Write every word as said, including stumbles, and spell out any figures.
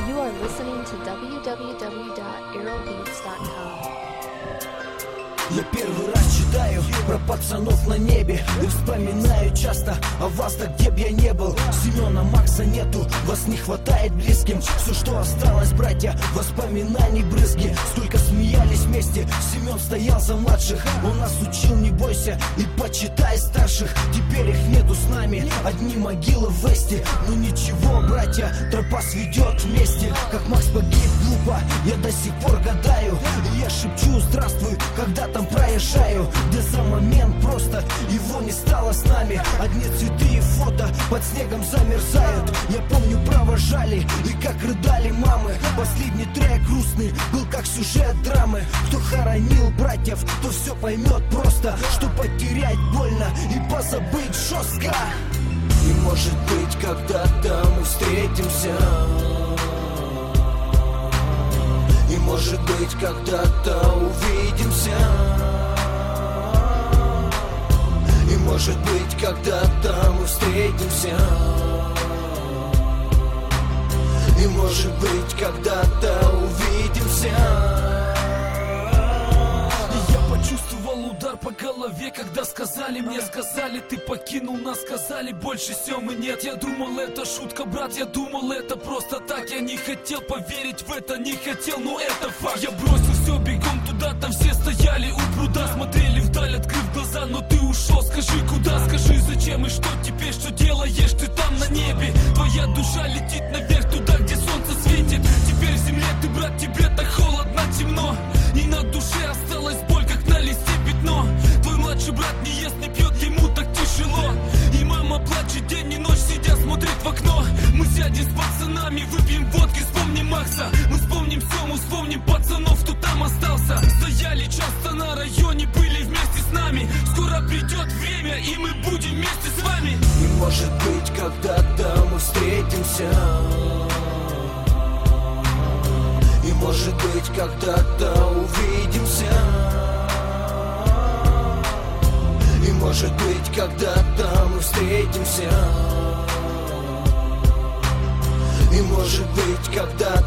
You are listening to дабл ю дабл ю дабл ю точка aerobeats точка ком. Я первый раз читаю про пацанов на небе и вспоминаю часто о вас, да где б я не был. Семена, Макса нету, вас не хватает близким. Все, что осталось, братья, воспоминаний брызги. Сколько смеялись вместе, Семен стоял за младших. Он нас учил, не бойся и почитай старших. Теперь их нету с нами, одни могилы в весте. Но ничего, братья, тропа сведет вместе. Как Макс погиб глупо, я до сих пор гадаю. И я шепчу здравствуй, когда там проезжаю. Да за момент просто его не стало с нами. Одни цветы и фото под снегом замерзают. Я помню, провожали и как рыдали мамы. Последний трек грустный был как сюжет драмы. Кто хоронил братьев, то все поймет просто, что потерять больно и позабыть жестко. И может быть когда-то мы встретимся. И может быть когда-то увидимся. И может быть когда-то мы встретимся. И может быть когда-то увидимся. Почувствовал удар по голове, когда сказали мне, сказали, ты покинул нас, сказали, больше Семы нет. Я думал, это шутка, брат, я думал, это просто так. Я не хотел поверить в это, не хотел, но это факт. Я бросил все бегом туда, там все стояли у пруда, смотрели вдаль, открыв глаза, но ты ушел. Скажи, куда, скажи, зачем и что теперь, что делаешь ты там на небе? Твоя душа летит наверх, туда, где солнце светит. Теперь в земле ты, брат, тебе так холодно, темно. И на душе осталась боль, как на листе пятно. Твой младший брат не ест, не пьет, ему так тяжело. И мама плачет день и ночь, сидя смотрит в окно. Мы сядем с пацанами, выпьем водки, вспомним Макса. Мы вспомним Сему, вспомним пацанов, кто там остался. Стояли часто на районе, были вместе с нами. Скоро придет время, и мы будем вместе с вами. И может быть когда-то мы встретимся. И может быть когда-то увидимся. И может быть когда-то мы встретимся. И может быть когда-то